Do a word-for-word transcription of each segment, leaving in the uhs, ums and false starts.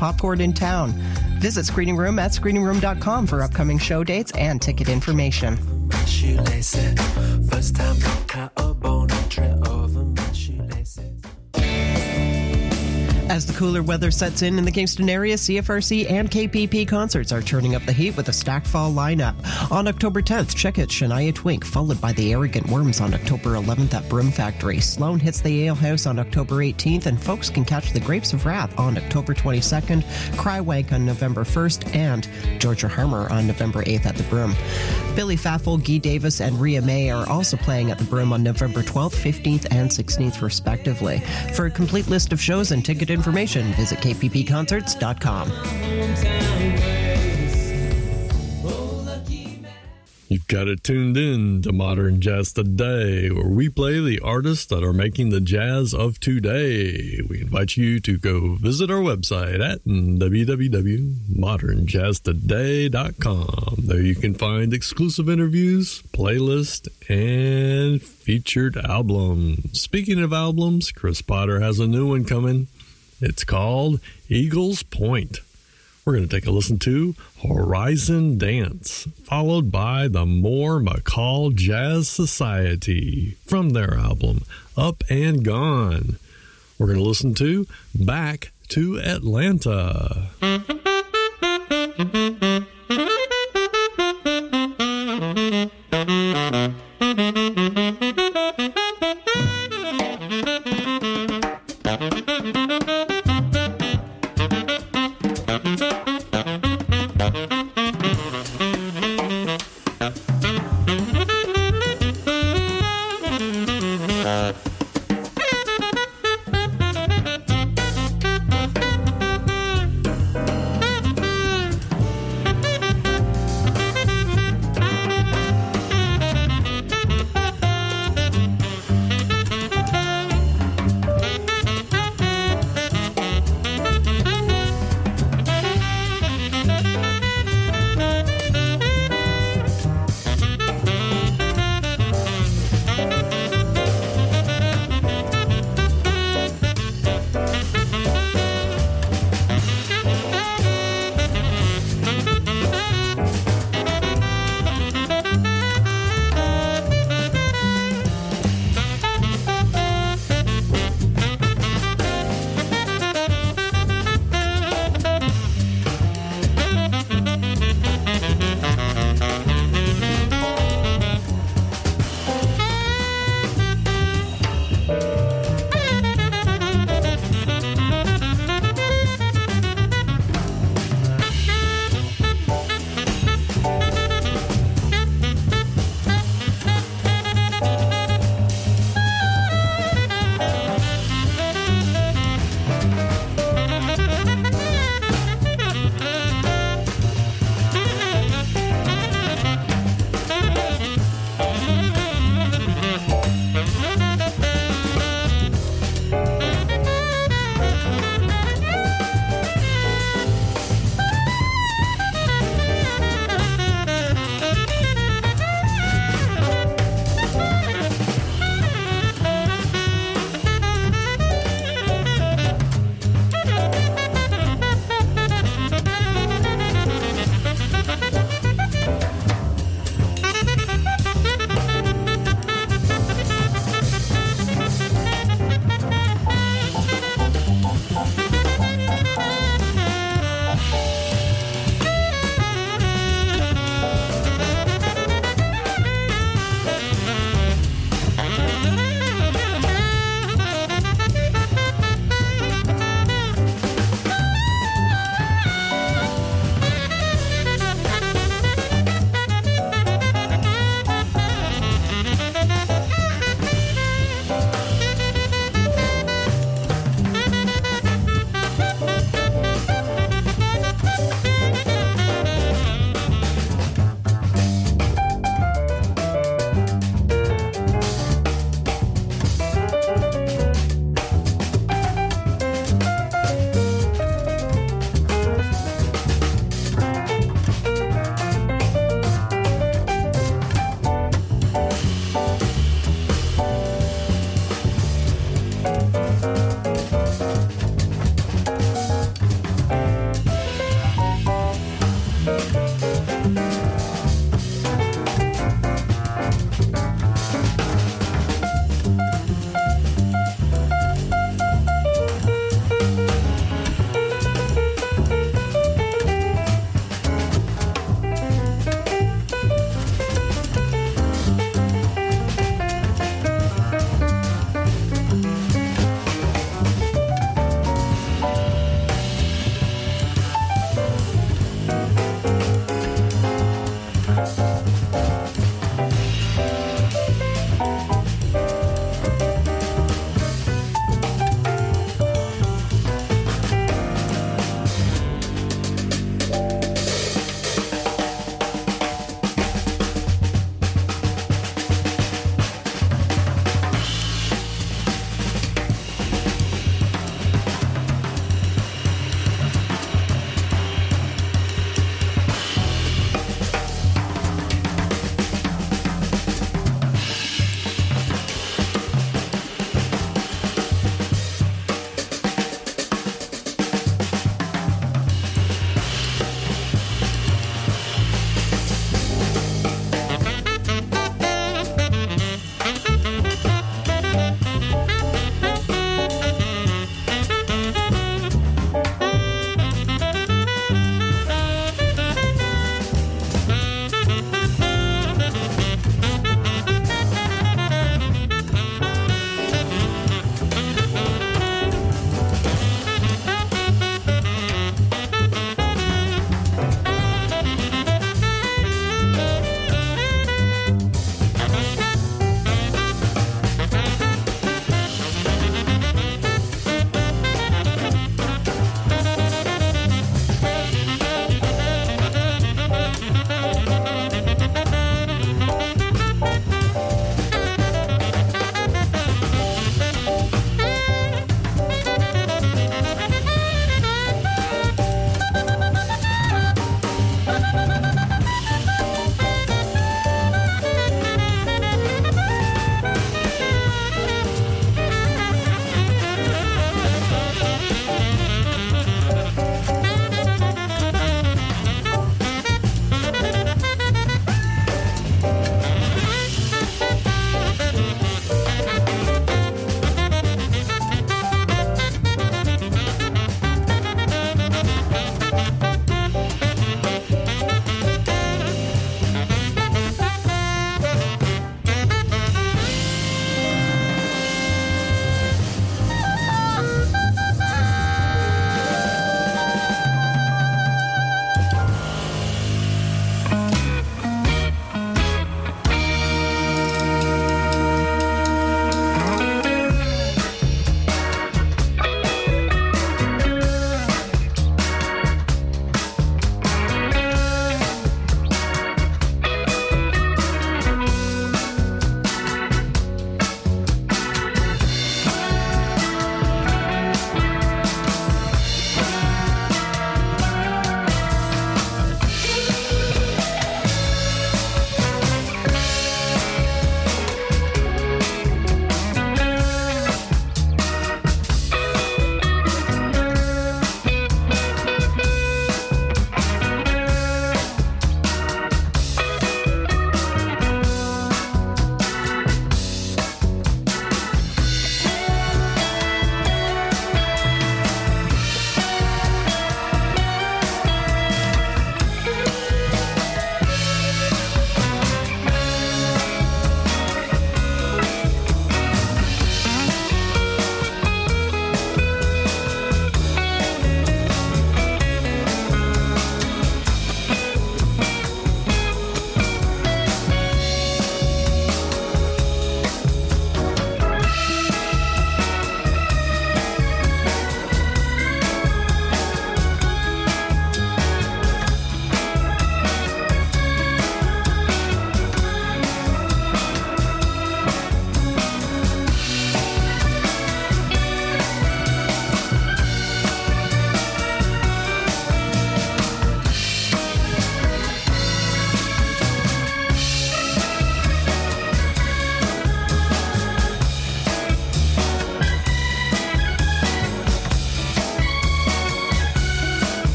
popcorn in town. Visit Screening Room at screening room dot com for upcoming show dates and ticket information. First time I cut a bone and trip over my shoelaces. As the cooler weather sets in in the Kingston area, C F R C and K P P concerts are turning up the heat with a stacked fall lineup. On October tenth, check out Shania Twink, followed by the Arrogant Worms on October eleventh at Broom Factory. Sloan hits the Ale House on October eighteenth, and folks can catch the Grapes of Wrath on October twenty-second, Crywank on November first, and Georgia Harmer on November eighth at the Broom. Billy Faffel, Guy Davis, and Rhea May are also playing at the Broom on November twelfth, fifteenth, and sixteenth, respectively. For a complete list of shows and ticket information, visit k p p concerts dot com. You've got it tuned in to Modern Jazz Today, where we play the artists that are making the jazz of today. We invite you to go visit our website at w w w dot modern jazz today dot com. There you can find exclusive interviews, playlists, and featured albums. Speaking of albums, Chris Potter has a new one coming. It's called Eagles Point. We're going to take a listen to Horizon Dance, followed by the Moore McCall Jazz Society from their album Up and Gone. We're going to listen to Back to Atlanta.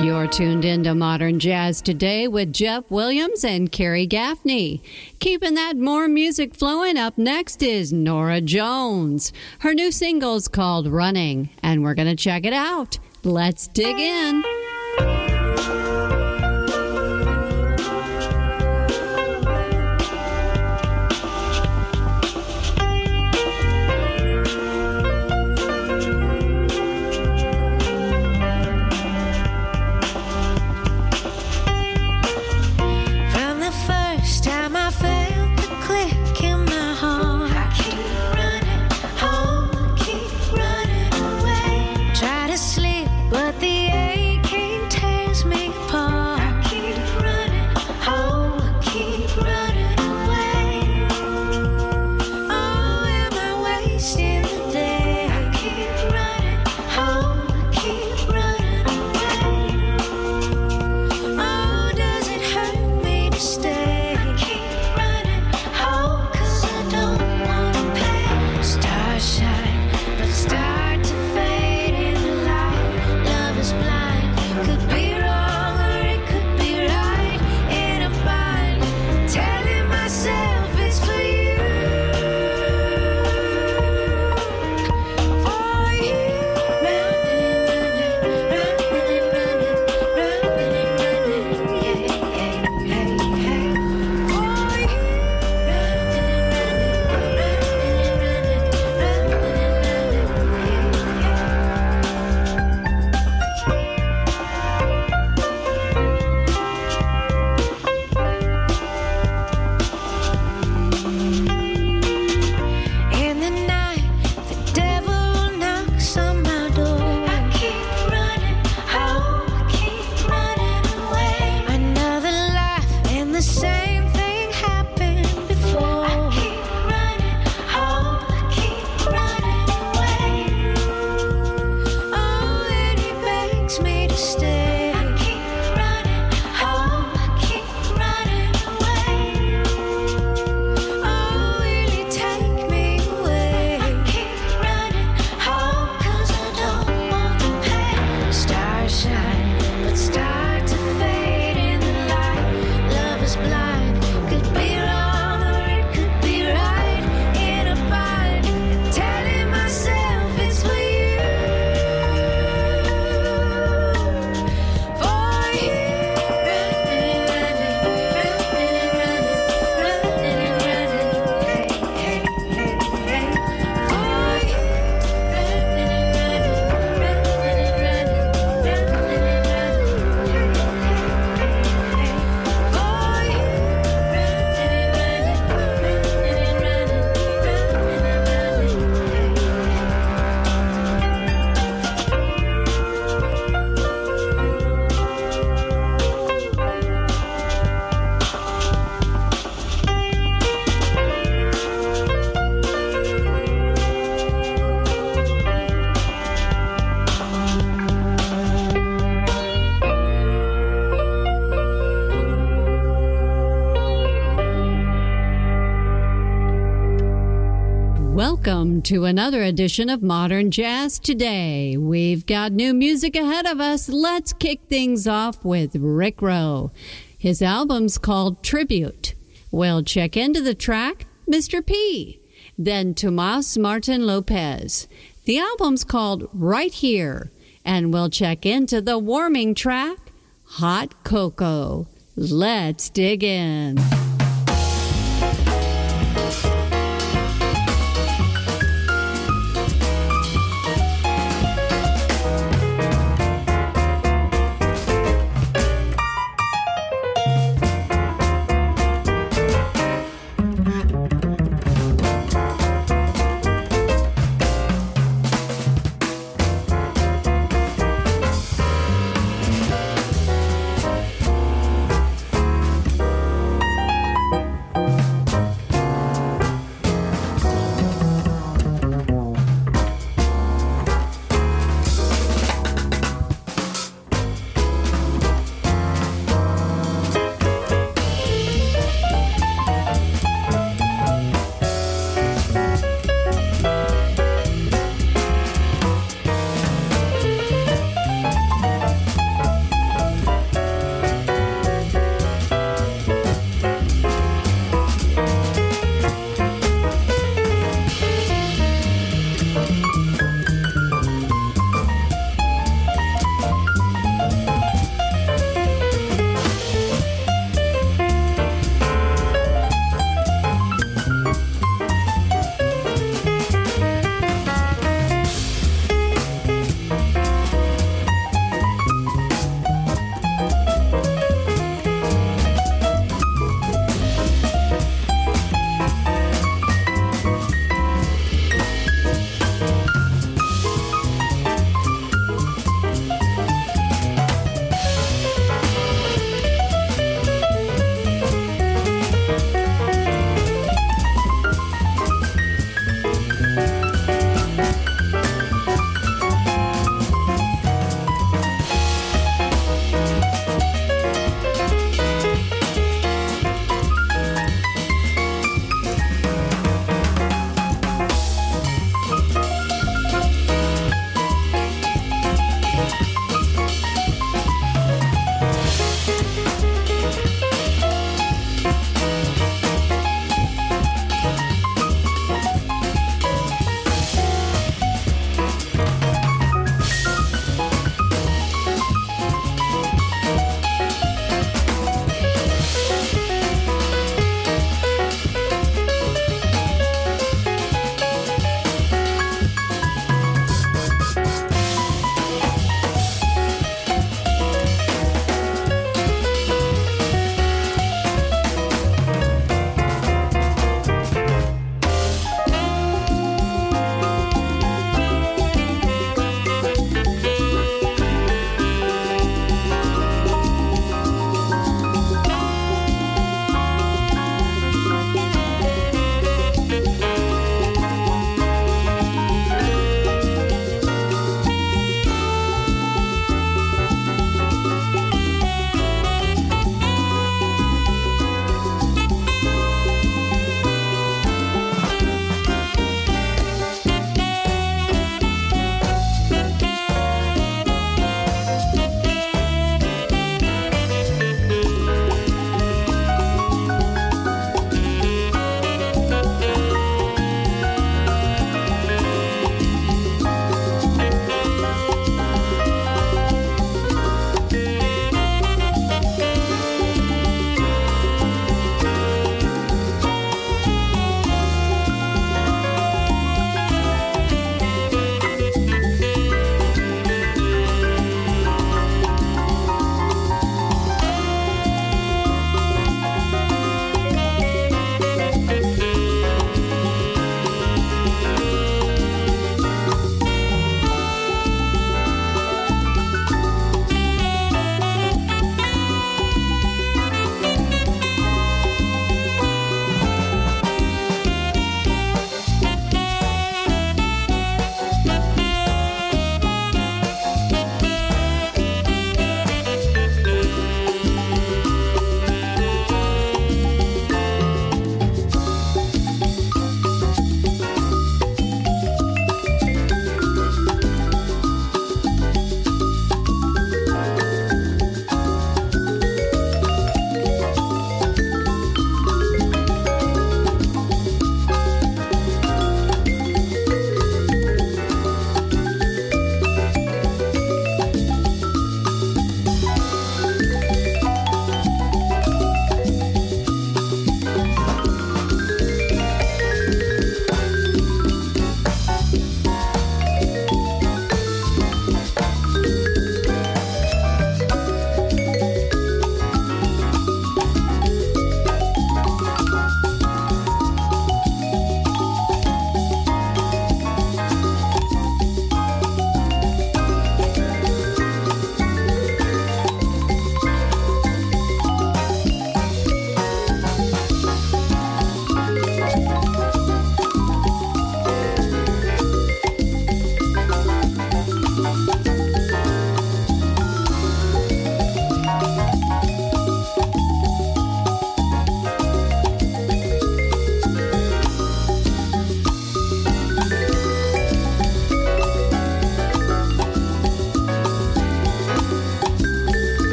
You're tuned into Modern Jazz Today with Jeff Williams and Carrie Gaffney. Keeping that more music flowing, up next is Norah Jones. Her new single's called Running, and we're going to check it out. Let's dig in. Welcome to another edition of Modern Jazz Today. We've got new music ahead of us. Let's kick things off with Rick Rowe. His album's called Tribute. We'll check into the track, Mister P. Then Tomas Martin Lopez. The album's called Right Here. And we'll check into the warming track, Hot Cocoa. Let's dig in.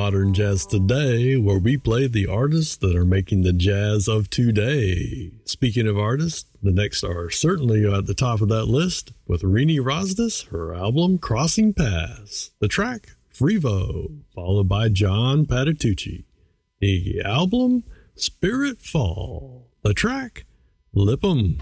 Modern Jazz Today, where we play the artists that are making the jazz of today. Speaking of artists, the next are certainly at the top of that list with Rini Rosdes, her album Crossing Paths. The track, Frevo, followed by John Patitucci. The album, Spirit Fall. The track, Lip 'em.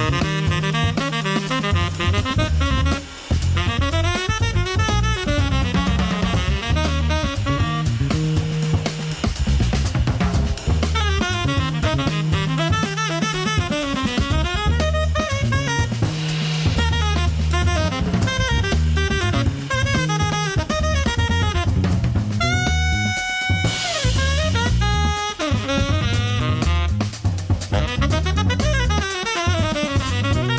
Thank you.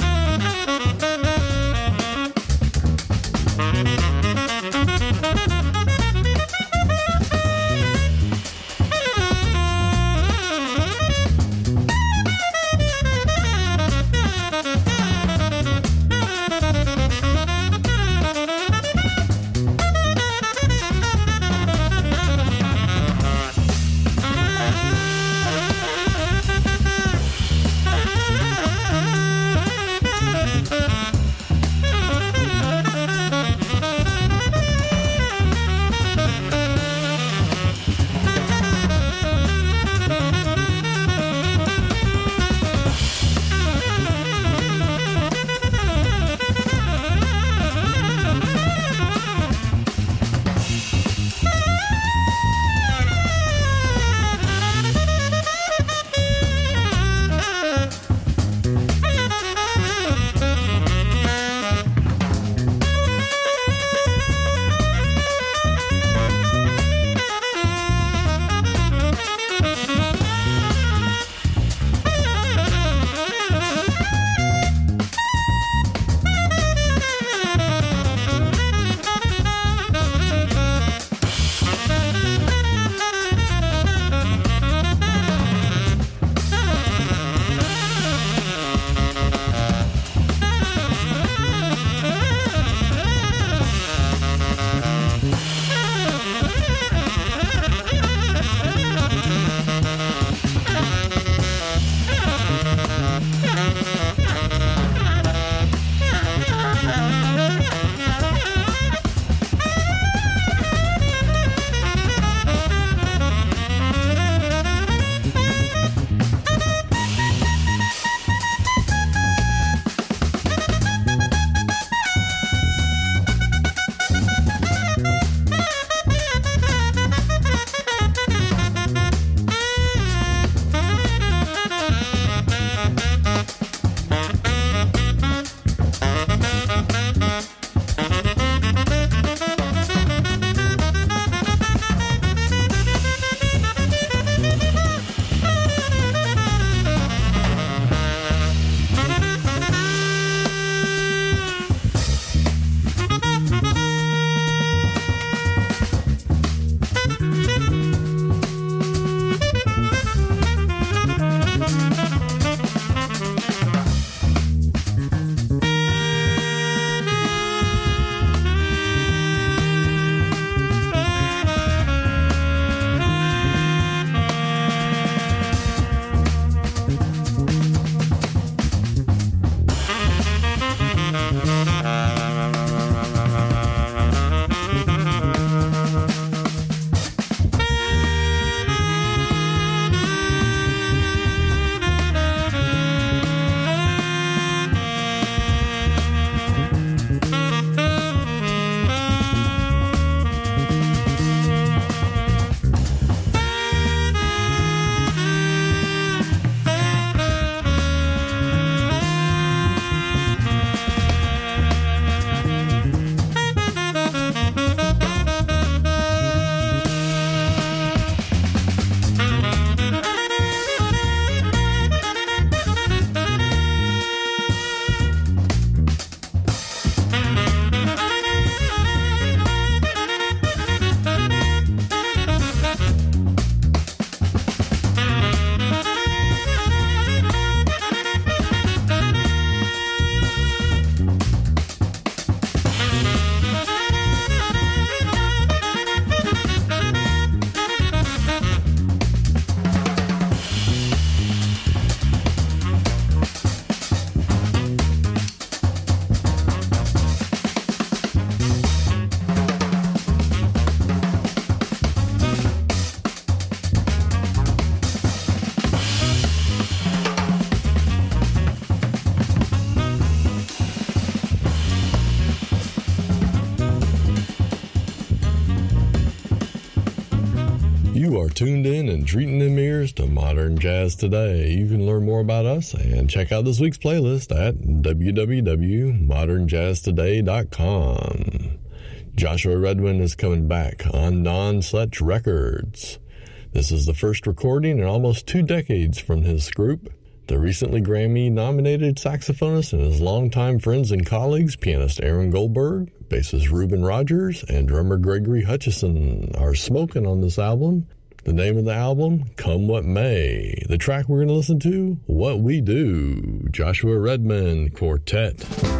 are tuned in and treating them ears to Modern Jazz Today. You can learn more about us and check out this week's playlist at w w w dot modern jazz today dot com. Joshua Redman is coming back on Don Sletch Records. This is the first recording in almost two decades from his group. The recently Grammy-nominated saxophonist and his longtime friends and colleagues, pianist Aaron Goldberg, bassist Reuben Rogers, and drummer Gregory Hutchison are smoking on this album. The name of the album, Come What May. The track we're going to listen to, What We Do, Joshua Redman Quartet.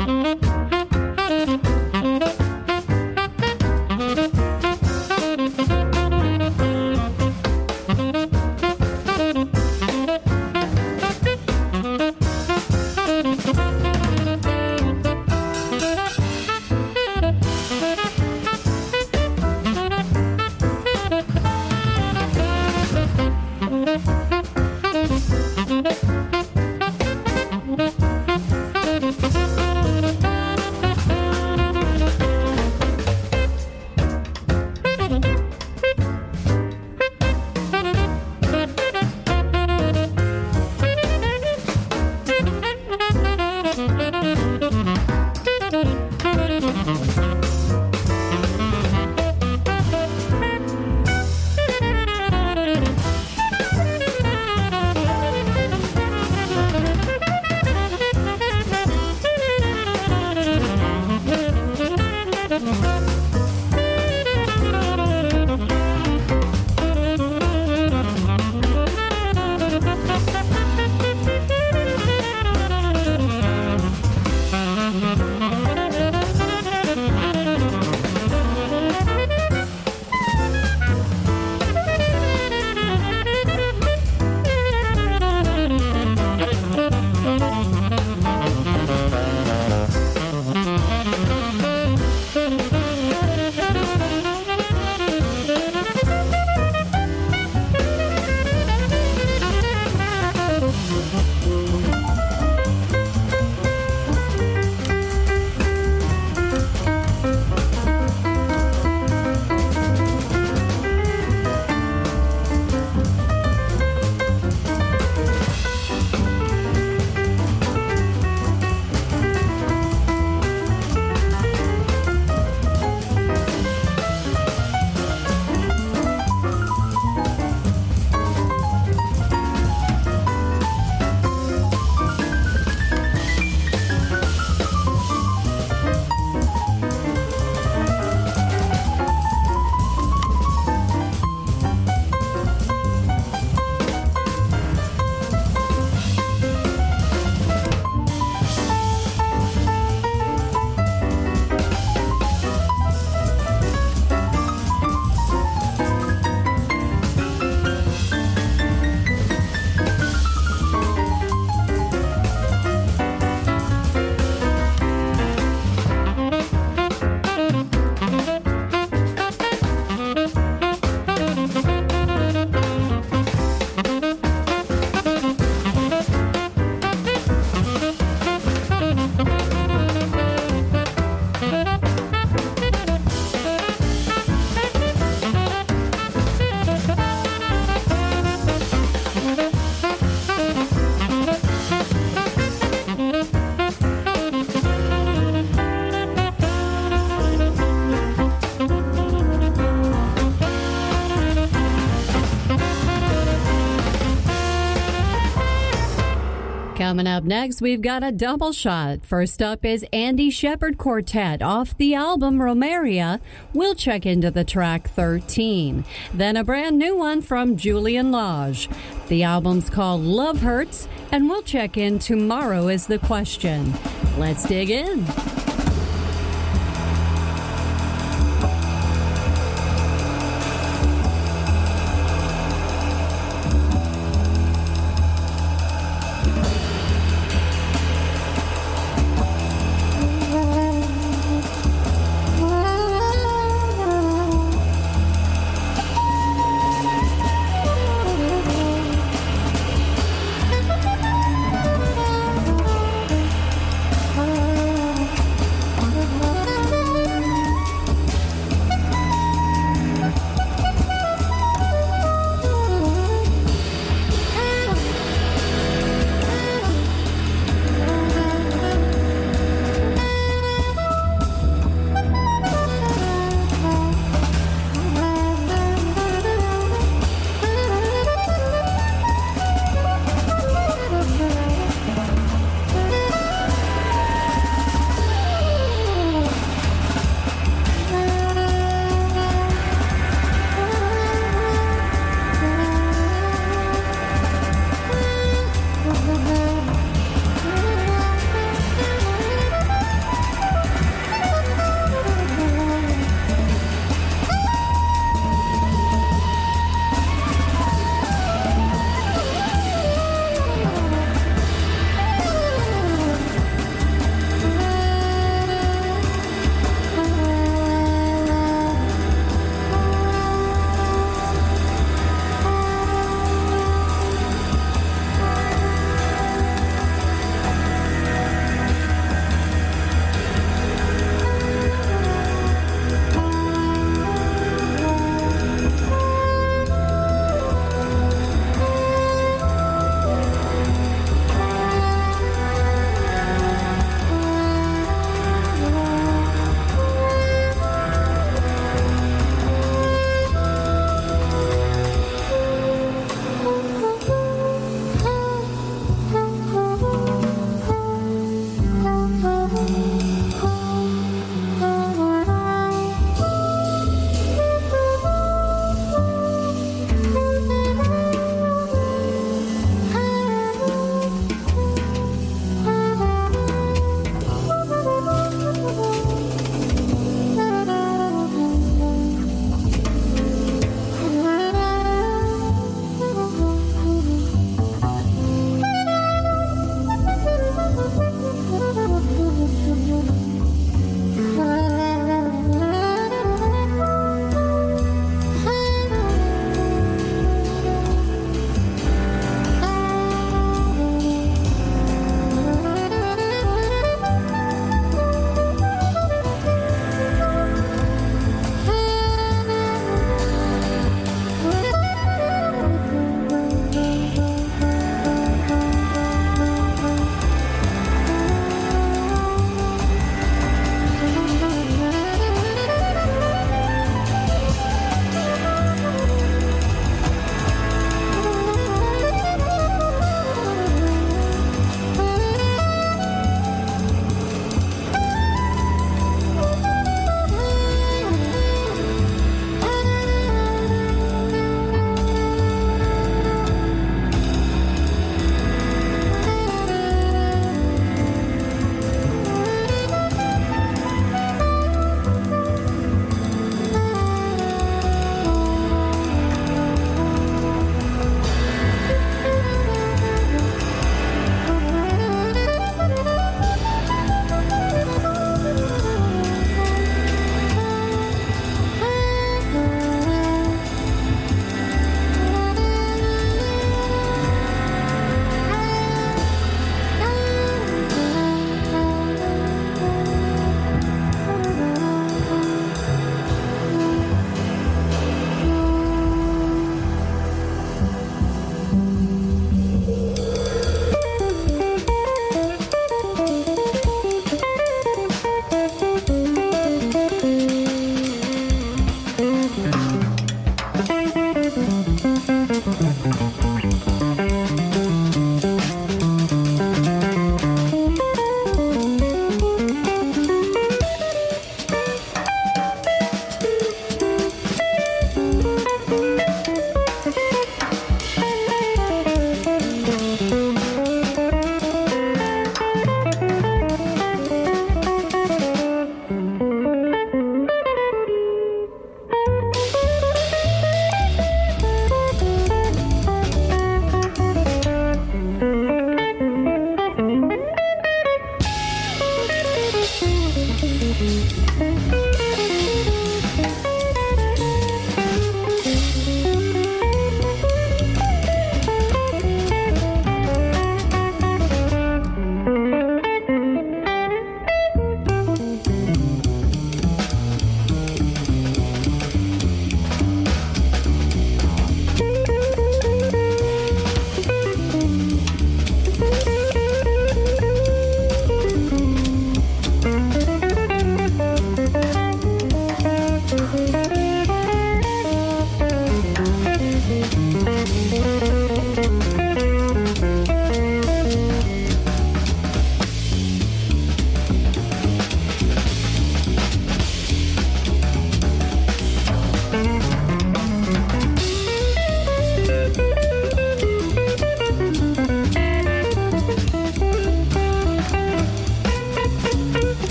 Coming up next, we've got a double shot. First up is Andy Shepherd Quartet off the album Romeria. We'll check into the track thirteen. Then a brand new one from Julian Lage. The album's called Love Hurts, and we'll check in Tomorrow Is the Question. Let's dig in.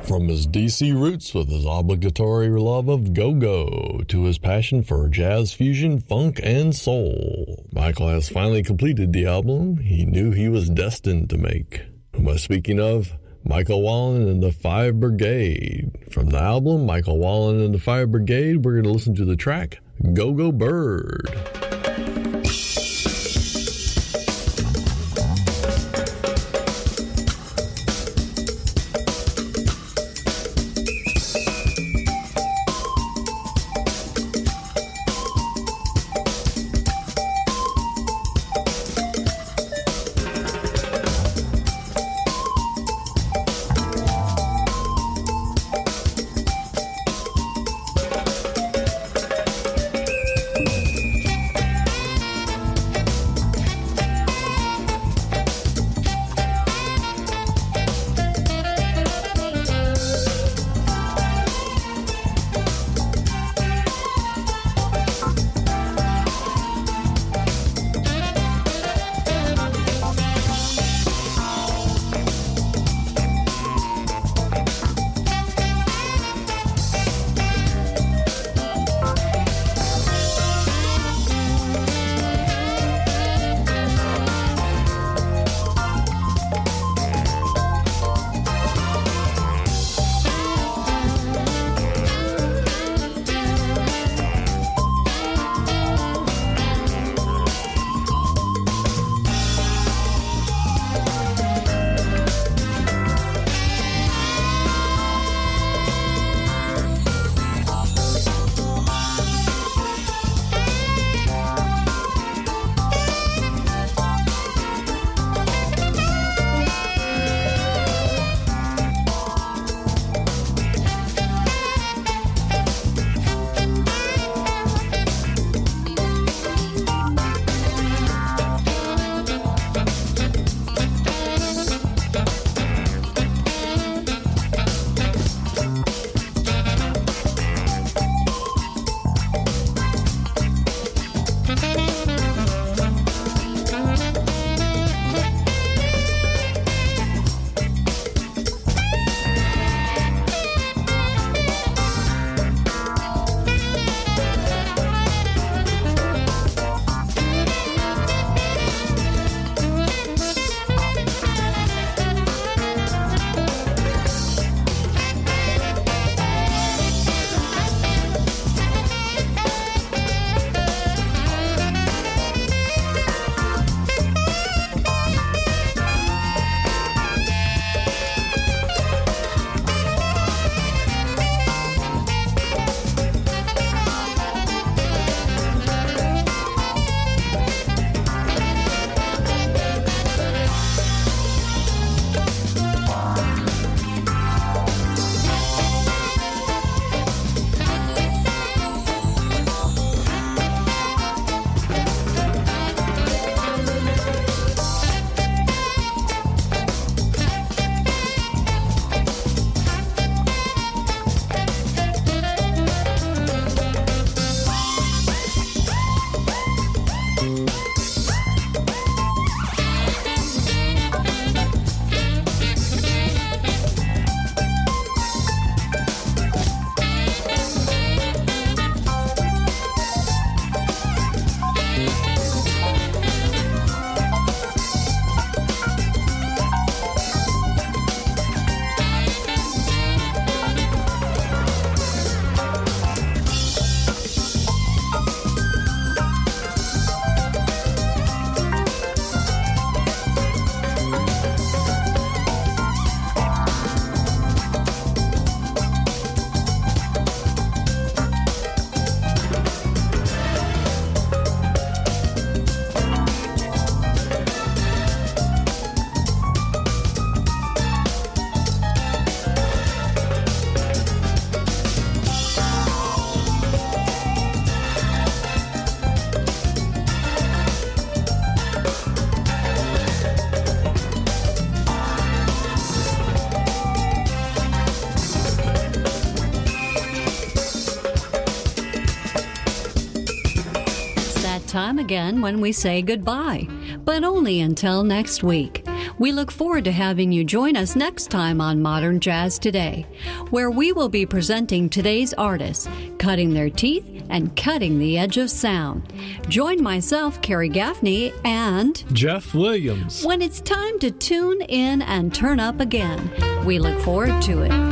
From his D C roots with his obligatory love of go-go to his passion for jazz fusion, funk, and soul, Michael has finally completed the album he knew he was destined to make. Who am I speaking of? Michael Wallen and the Five Brigade. From the album Michael Wallen and the Five Brigade, we're going to listen to the track Go-Go Bird. Time again when we say goodbye, but only until next week. We look forward to having you join us next time on Modern Jazz Today, where we will be presenting today's artists, cutting their teeth and cutting the edge of sound. Join myself, Carrie Gaffney, and Jeff Williams when it's time to tune in and turn up again. We look forward to it.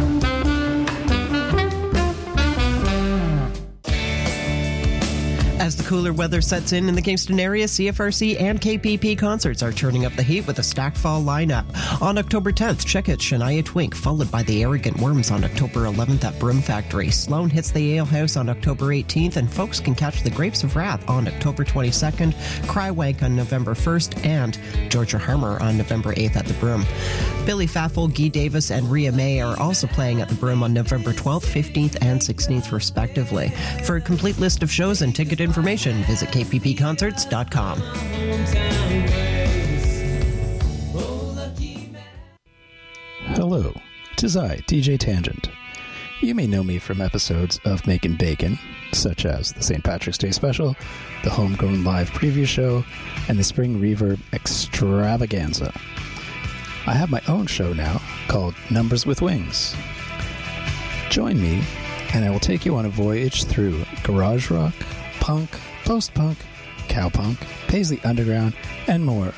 As the cooler weather sets in in the Kingston area, C F R C and K P P concerts are turning up the heat with a stacked fall lineup. On October tenth, check out Shania Twink, followed by the Arrogant Worms on October eleventh at Broom Factory. Sloan hits the Ale House on October eighteenth, and folks can catch the Grapes of Wrath on October twenty-second, Crywank on November first, and Georgia Harmer on November eighth at the Broom. Billy Faffel, Guy Davis, and Rhea May are also playing at the Broom on November twelfth, fifteenth, and sixteenth, respectively. For a complete list of shows and ticket information, visit k p p concerts dot com. Hello, 'tis I, D J Tangent. You may know me from episodes of Makin' Bacon, such as the Saint Patrick's Day Special, the Homegrown Live Preview Show, and the Spring Reverb Extravaganza. I have my own show now called Numbers with Wings. Join me, and I will take you on a voyage through garage rock, punk, post-punk, cowpunk, Paisley Underground, and more,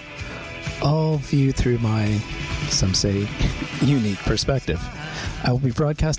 all viewed through my, some say, unique perspective. I will be broadcasting